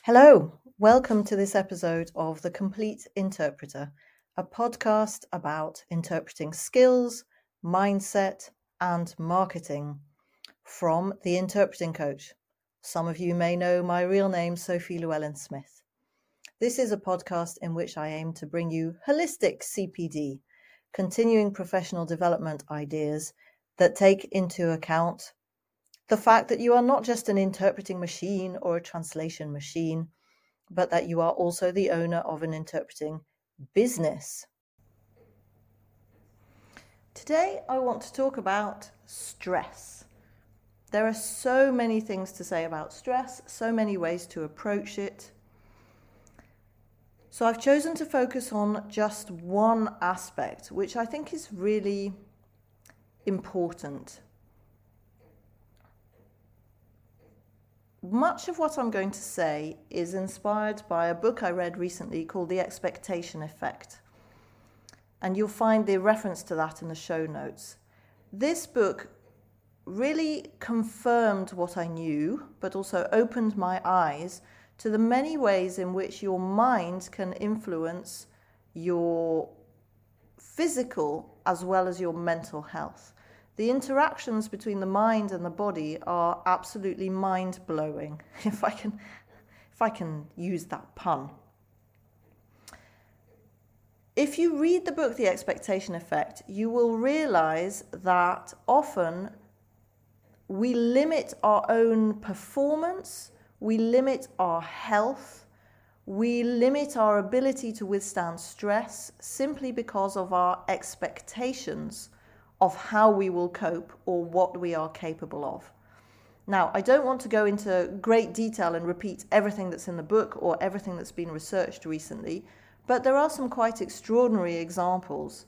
Hello, welcome to this episode of The Complete Interpreter, a podcast about interpreting skills, mindset, and marketing from The Interpreting Coach. Some of you may know my real name, Sophie Llewellyn-Smith. This is a podcast in which I aim to bring you holistic CPD, continuing professional development ideas that take into account the fact that you are not just an interpreting machine or a translation machine, but that you are also the owner of an interpreting business. Today, I want to talk about stress. There are so many things to say about stress, so many ways to approach it. So I've chosen to focus on just one aspect, which I think is really important. Much of what I'm going to say is inspired by a book I read recently called The Expectation Effect. And you'll find the reference to that in the show notes. This book really confirmed what I knew, but also opened my eyes to the many ways in which your mind can influence your physical as well as your mental health. The interactions between the mind and the body are absolutely mind-blowing, if I can use that pun. If you read the book The Expectation Effect, you will realize that often we limit our own performance, we limit our health, we limit our ability to withstand stress simply because of our expectations of how we will cope or what we are capable of. Now, I don't want to go into great detail and repeat everything that's in the book or everything that's been researched recently, but there are some quite extraordinary examples.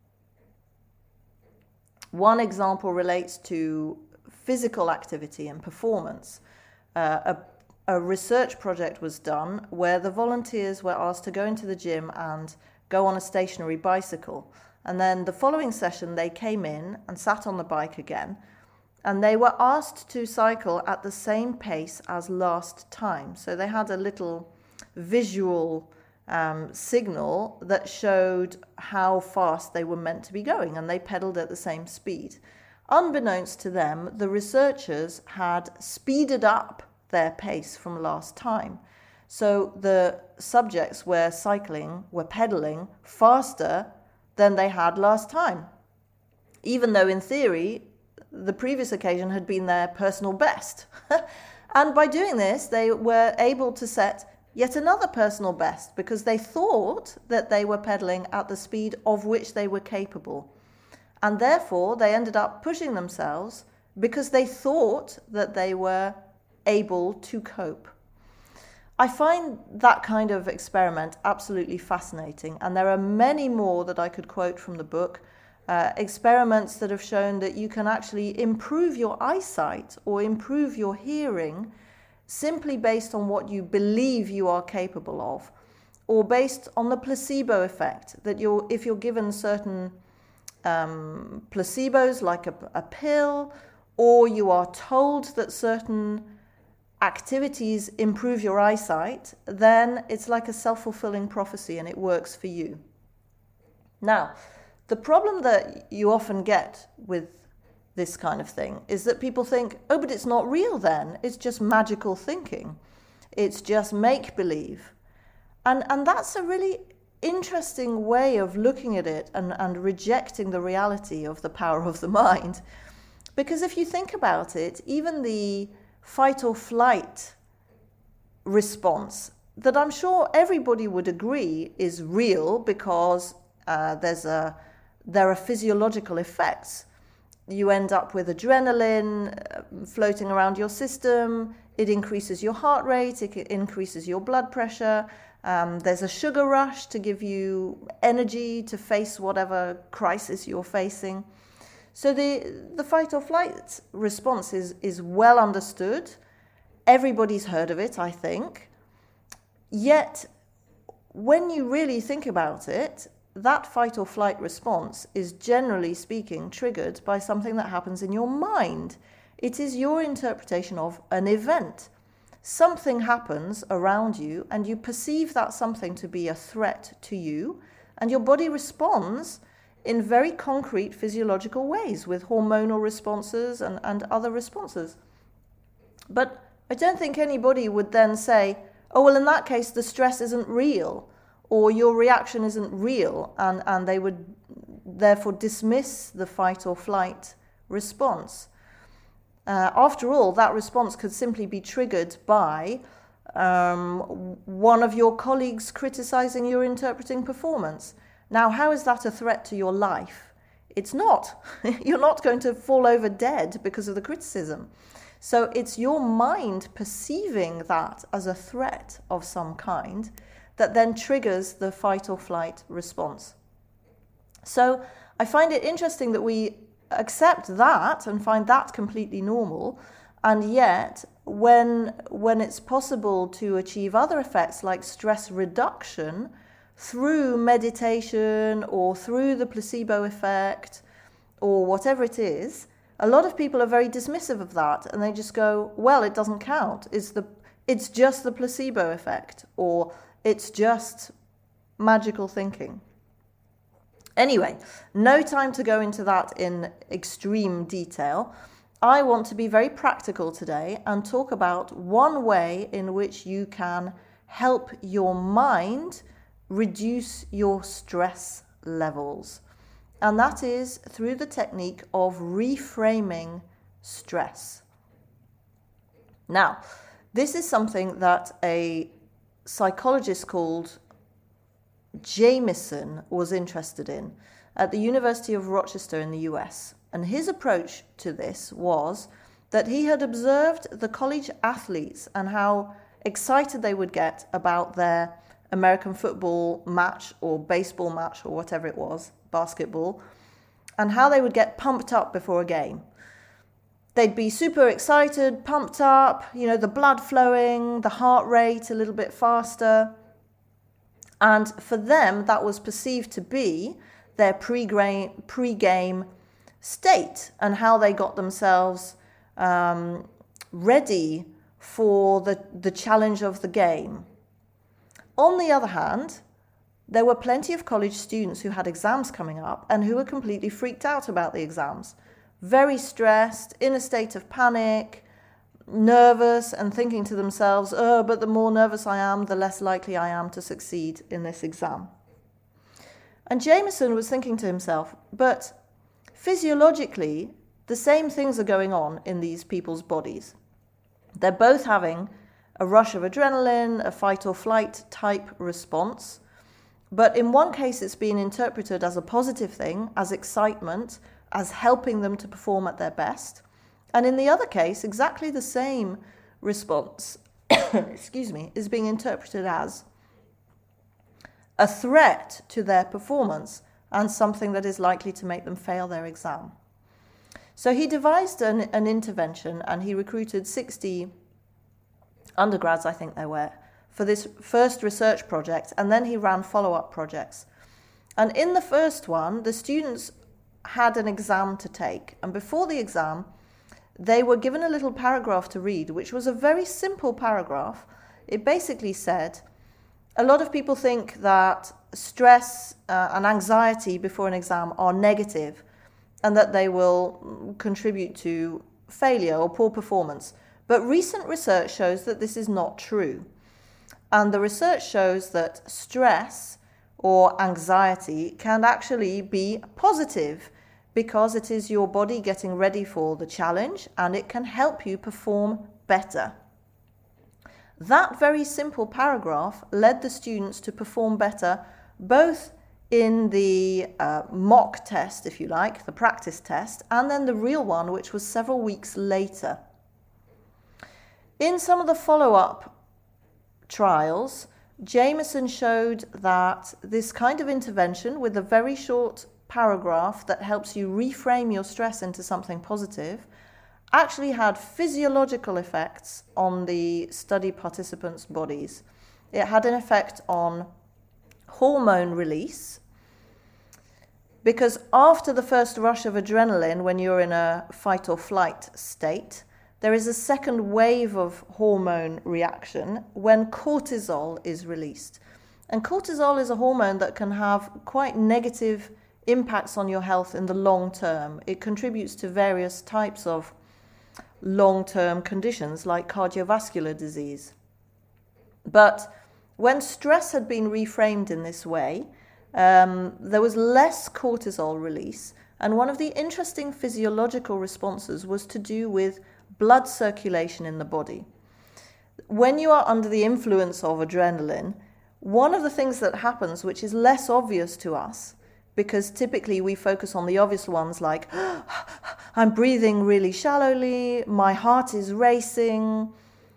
One example relates to physical activity and performance. A research project was done where the volunteers were asked to go into the gym and go on a stationary bicycle. And then the following session, they came in and sat on the bike again, and they were asked to cycle at the same pace as last time. So they had a little visual signal that showed how fast they were meant to be going, and they pedaled at the same speed. Unbeknownst to them, the researchers had speeded up their pace from last time. So the subjects were pedaling faster than they had last time, even though in theory the previous occasion had been their personal best. And by doing this, they were able to set yet another personal best because they thought that they were pedaling at the speed of which they were capable. And therefore, they ended up pushing themselves because they thought that they were able to cope. I find that kind of experiment absolutely fascinating, and there are many more that I could quote from the book, experiments that have shown that you can actually improve your eyesight or improve your hearing simply based on what you believe you are capable of, or based on the placebo effect, that if you're given certain placebos like a pill, or you are told that certain activities improve your eyesight, then it's like a self-fulfilling prophecy and it works for you. Now, the problem that you often get with this kind of thing is that people think, oh, but it's not real then. It's just magical thinking. It's just make-believe. And that's a really interesting way of looking at it and rejecting the reality of the power of the mind. Because if you think about it, even the fight or flight response that I'm sure everybody would agree is real because there are physiological effects. You end up with adrenaline floating around your system. It increases your heart rate. It increases your blood pressure. There's a sugar rush to give you energy to face whatever crisis you're facing. So the fight or flight response is well understood. Everybody's heard of it, I think. Yet, when you really think about it, that fight or flight response is generally speaking triggered by something that happens in your mind. It is your interpretation of an event. something happens around you and you perceive that something to be a threat to you, and your body responds in very concrete physiological ways with hormonal responses and other responses. But I don't think anybody would then say, oh, well, in that case, the stress isn't real, or your reaction isn't real, and they would therefore dismiss the fight or flight response. After all, that response could simply be triggered by one of your colleagues criticizing your interpreting performance. Now, how is that a threat to your life? It's not. You're not going to fall over dead because of the criticism. So it's your mind perceiving that as a threat of some kind that then triggers the fight or flight response. So I find it interesting that we accept that and find that completely normal, and yet when it's possible to achieve other effects like stress reduction through meditation or through the placebo effect or whatever it is, a lot of people are very dismissive of that, and they just go, well, it doesn't count. It's just the placebo effect, or it's just magical thinking. Anyway, no time to go into that in extreme detail. I want to be very practical today and talk about one way in which you can help your mind reduce your stress levels. And that is through the technique of reframing stress. Now, this is something that a psychologist called Jameson was interested in at the University of Rochester in the US. And his approach to this was that he had observed the college athletes and how excited they would get about their American football match or baseball match or whatever it was, basketball, and how they would get pumped up before a game. They'd be super excited, pumped up, the blood flowing, the heart rate a little bit faster. And for them, that was perceived to be their pre-game state and how they got themselves ready for the challenge of the game. On the other hand, there were plenty of college students who had exams coming up and who were completely freaked out about the exams. Very stressed, in a state of panic, nervous, and thinking to themselves, oh, but the more nervous I am, the less likely I am to succeed in this exam. And Jameson was thinking to himself, but physiologically, the same things are going on in these people's bodies. They're both having a rush of adrenaline, a fight or flight type response. But in one case, it's been interpreted as a positive thing, as excitement, as helping them to perform at their best. And in the other case, exactly the same response, is being interpreted as a threat to their performance and something that is likely to make them fail their exam. So he devised an intervention, and he recruited 60 undergrads, I think they were, for this first research project, and then he ran follow-up projects. And in the first one, the students had an exam to take, and before the exam, they were given a little paragraph to read, which was a very simple paragraph. It basically said, a lot of people think that stress and anxiety before an exam are negative and that they will contribute to failure or poor performance. But recent research shows that this is not true. And the research shows that stress or anxiety can actually be positive because it is your body getting ready for the challenge and it can help you perform better. That very simple paragraph led the students to perform better both in the mock test, if you like, the practice test, and then the real one, which was several weeks later. In some of the follow-up trials, Jameson showed that this kind of intervention with a very short paragraph that helps you reframe your stress into something positive actually had physiological effects on the study participants' bodies. It had an effect on hormone release, because after the first rush of adrenaline, when you're in a fight or flight state, there is a second wave of hormone reaction when cortisol is released. And cortisol is a hormone that can have quite negative impacts on your health in the long term. It contributes to various types of long-term conditions like cardiovascular disease. But when stress had been reframed in this way, there was less cortisol release. And one of the interesting physiological responses was to do with blood circulation in the body. When you are under the influence of adrenaline, one of the things that happens, which is less obvious to us, because typically we focus on the obvious ones like, I'm breathing really shallowly, my heart is racing,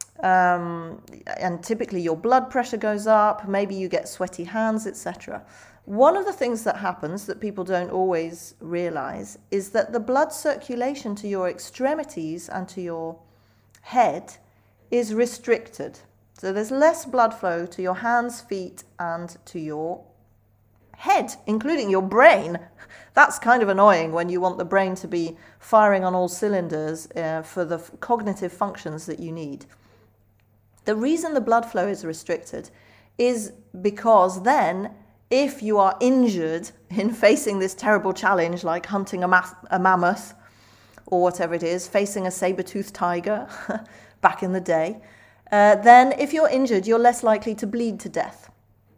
and typically your blood pressure goes up, maybe you get sweaty hands, etc. One of the things that happens that people don't always realize is that the blood circulation to your extremities and to your head is restricted. So there's less blood flow to your hands, feet, and to your head, including your brain. That's kind of annoying when you want the brain to be firing on all cylinders for the cognitive functions that you need. The reason the blood flow is restricted is because then, if you are injured in facing this terrible challenge like hunting a mammoth or whatever it is, facing a saber-toothed tiger back in the day, then if you're injured, you're less likely to bleed to death.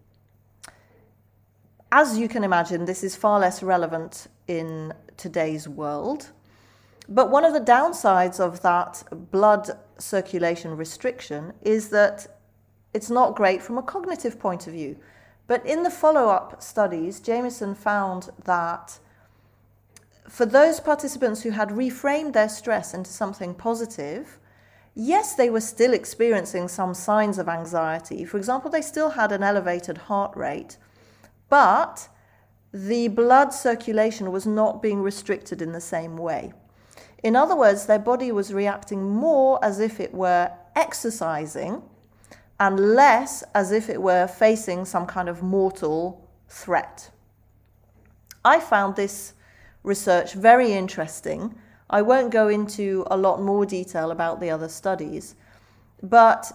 As you can imagine, this is far less relevant in today's world. But one of the downsides of that blood circulation restriction is that it's not great from a cognitive point of view. But in the follow-up studies, Jamieson found that for those participants who had reframed their stress into something positive, yes, they were still experiencing some signs of anxiety. For example, they still had an elevated heart rate, but the blood circulation was not being restricted in the same way. In other words, their body was reacting more as if it were exercising and less as if it were facing some kind of mortal threat. I found this research very interesting. I won't go into a lot more detail about the other studies, but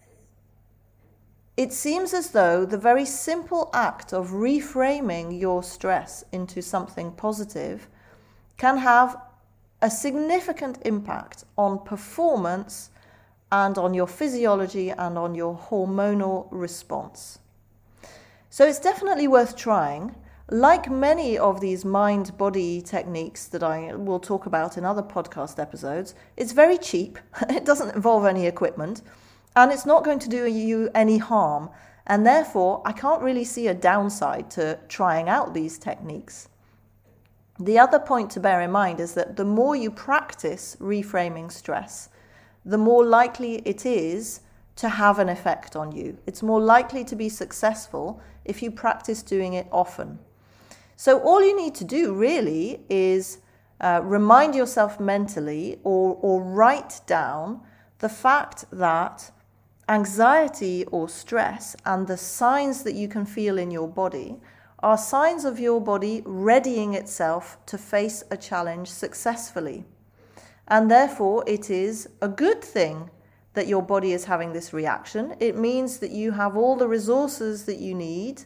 it seems as though the very simple act of reframing your stress into something positive can have a significant impact on performance and on your physiology and on your hormonal response. So it's definitely worth trying. Like many of these mind-body techniques that I will talk about in other podcast episodes, it's very cheap, it doesn't involve any equipment, and it's not going to do you any harm. And therefore, I can't really see a downside to trying out these techniques. The other point to bear in mind is that the more you practice reframing stress, the more likely it is to have an effect on you. It's more likely to be successful if you practice doing it often. So all you need to do really is remind yourself mentally or write down the fact that anxiety or stress and the signs that you can feel in your body are signs of your body readying itself to face a challenge successfully. And therefore, it is a good thing that your body is having this reaction. It means that you have all the resources that you need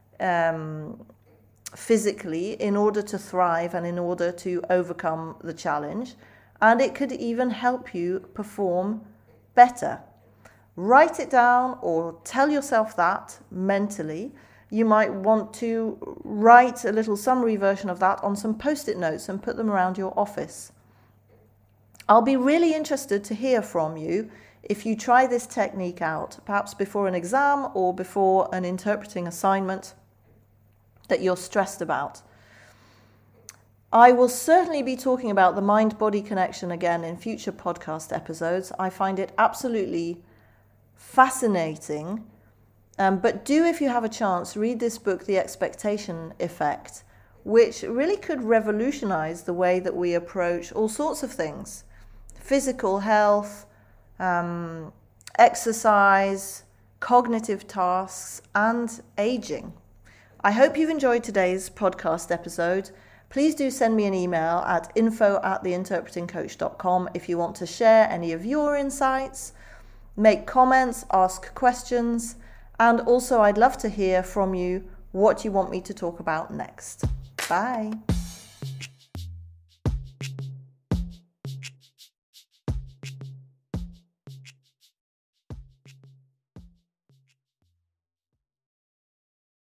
physically in order to thrive and in order to overcome the challenge. And it could even help you perform better. Write it down or tell yourself that mentally. You might want to write a little summary version of that on some post-it notes and put them around your office. I'll be really interested to hear from you if you try this technique out, perhaps before an exam or before an interpreting assignment that you're stressed about. I will certainly be talking about the mind-body connection again in future podcast episodes. I find it absolutely fascinating. But do, if you have a chance, read this book, The Expectation Effect, which really could revolutionize the way that we approach all sorts of things. Physical health, exercise, cognitive tasks, and aging. I hope you've enjoyed today's podcast episode. Please do send me an email at info@theinterpretingcoach.com if you want to share any of your insights, make comments, ask questions, and also I'd love to hear from you what you want me to talk about next. Bye.